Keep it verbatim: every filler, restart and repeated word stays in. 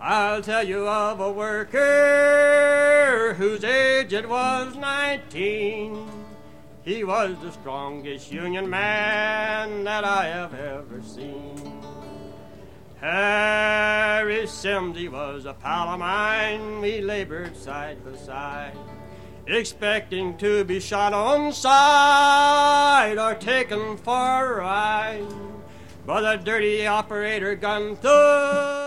I'll tell you of a worker whose age it was nineteen. He was the strongest Union man that I have ever seen. Harry Sims, he was a pal of mine. We labored side by side, expecting to be shot on sight or taken for a ride. But the dirty operator gun through